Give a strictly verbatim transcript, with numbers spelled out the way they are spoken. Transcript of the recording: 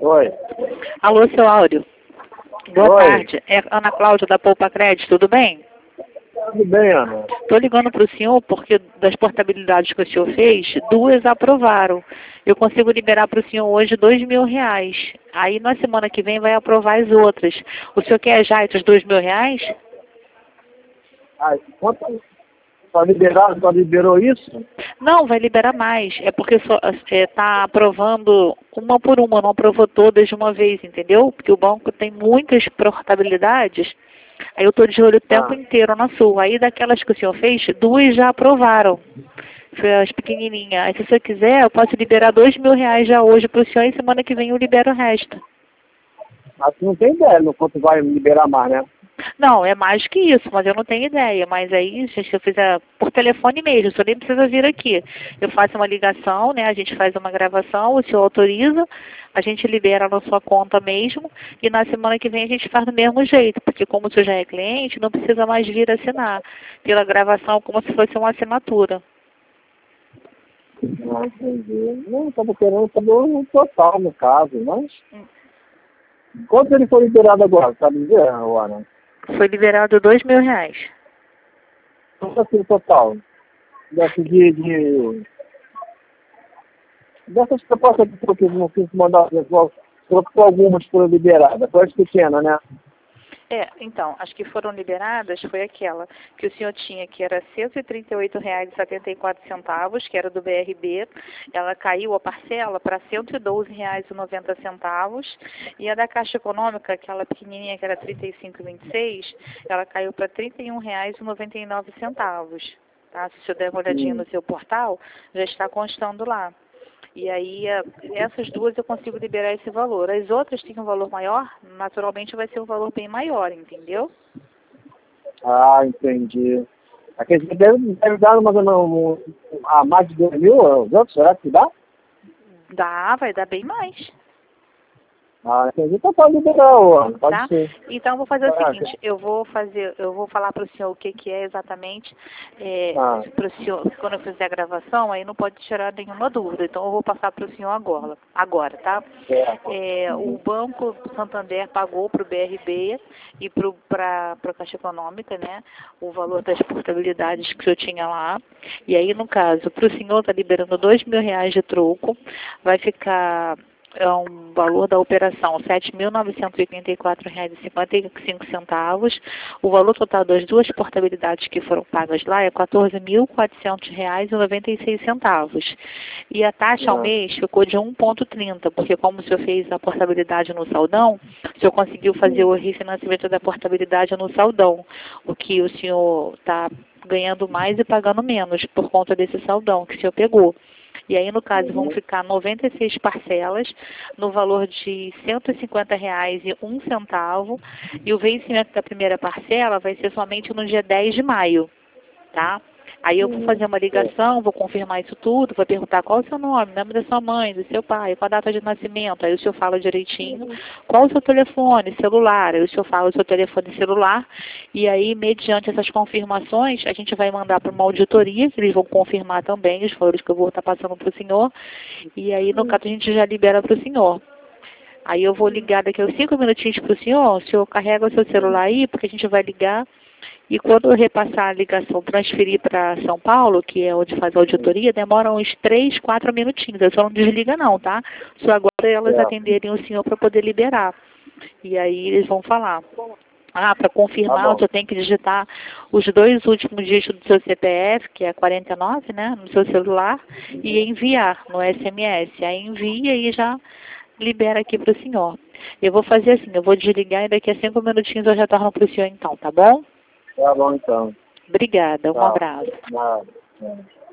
Oi. Alô, seu Áureo. Boa Oi. tarde. É Ana Cláudia da Poupa Crédito, tudo bem? Tudo bem, Ana? Estou ligando para o senhor porque das portabilidades que o senhor fez, duas aprovaram. Eu consigo liberar para o senhor hoje dois mil reais. Aí na semana que vem vai aprovar as outras. O senhor quer já esses dois mil reais? Ah, quanto? Só liberou, só liberou isso? Não, vai liberar mais. É porque está aprovando uma por uma, não aprovou todas de uma vez, entendeu? Porque o banco tem muitas portabilidades. Aí eu estou de olho o tempo Ah. inteiro na sua. Aí daquelas que o senhor fez, duas já aprovaram. Foi as pequenininhas. Aí se o senhor quiser, eu posso liberar dois mil reais já hoje para o senhor e semana que vem eu libero o resto. Mas não tem ideia no quanto vai liberar mais, né? Não, é mais que isso, mas eu não tenho ideia. Mas aí, gente, eu fizer por telefone mesmo, o senhor nem precisa vir aqui. Eu faço uma ligação, né? A gente faz uma gravação, o senhor autoriza, a gente libera na sua conta mesmo, e na semana que vem a gente faz do mesmo jeito, porque como o senhor já é cliente, não precisa mais vir assinar. Pela gravação, como se fosse uma assinatura. Não entendi. Não, estava querendo saber o total, no caso, mas... Hum. Quanto ele foi liberado agora, sabe dizer, Ana? Foi liberado dois mil reais. Quanto assim o total? Desse de... de... Dessas propostas que eu não quis mandar, trocou algumas foram liberadas, foi as pequenas, né? É, então, as que foram liberadas foi aquela que o senhor tinha, que era cento e trinta e oito reais e setenta e quatro centavos, que era do B R B. Ela caiu a parcela para cento e doze reais e noventa centavos. E a da Caixa Econômica, aquela pequenininha que era trinta e cinco reais e vinte e seis centavos, ela caiu para trinta e um reais e noventa e nove centavos. Tá? Se o senhor der uma olhadinha no seu portal, já está constando lá. E aí, essas duas eu consigo liberar esse valor. As outras têm um valor maior, naturalmente vai ser um valor bem maior, entendeu? Ah, entendi. Aqueles deve, deve dar mais ou menos a mais de dois mil, os outros, será que dá? Dá, vai dar bem mais. Ah, entendi. Então pode liberar, Ana, pode Tá? ser. Então eu vou fazer o Ah, seguinte, eu vou fazer, eu vou falar para o senhor o que, que é exatamente, é, ah. para o senhor, quando eu fizer a gravação, aí não pode tirar nenhuma dúvida, então eu vou passar para o senhor agora, agora, tá? É, o Banco Santander pagou para o B R B e para a Caixa Econômica, né, o valor das portabilidades que eu tinha lá, e aí no caso, para o senhor está liberando dois mil reais de troco, vai ficar... É um valor da operação sete mil novecentos e oitenta e quatro reais e cinquenta e cinco centavos. O valor total das duas portabilidades que foram pagas lá é quatorze mil quatrocentos reais e noventa e seis centavos. E a taxa ao mês ficou de um vírgula trinta, porque como o senhor fez a portabilidade no saldão, o senhor conseguiu fazer o refinanciamento da portabilidade no saldão, o que o senhor está ganhando mais e pagando menos por conta desse saldão que o senhor pegou. E aí, no caso, vão ficar noventa e seis parcelas no valor de cento e cinquenta reais e um centavo. E o vencimento da primeira parcela vai ser somente no dia dez de maio, tá? Aí eu vou fazer uma ligação, vou confirmar isso tudo, vou perguntar qual é o seu nome, o nome da sua mãe, do seu pai, qual a data de nascimento. Aí o senhor fala direitinho qual o seu telefone celular. Aí o senhor fala o seu telefone celular. E aí, mediante essas confirmações, a gente vai mandar para uma auditoria, que eles vão confirmar também os valores que eu vou estar passando para o senhor. E aí, no caso, a gente já libera para o senhor. Aí eu vou ligar daqui a uns cinco minutinhos para o senhor. O senhor carrega o seu celular aí, porque a gente vai ligar. E quando eu repassar a ligação, transferir para São Paulo, que é onde faz a auditoria, demora uns três, quatro minutinhos. Eu só não desliga não, tá? Só agora elas atenderem o senhor para poder liberar. E aí eles vão falar. Ah, para confirmar, o senhor tem que digitar os dois últimos dígitos do seu C P F, que é quarenta e nove, né, no seu celular, e enviar no S M S. Aí envia e já libera aqui para o senhor. Eu vou fazer assim, eu vou desligar e daqui a cinco minutinhos eu já torno para o senhor então, tá bom? Tá bom, então. Obrigada, um Tá. abraço. Nada.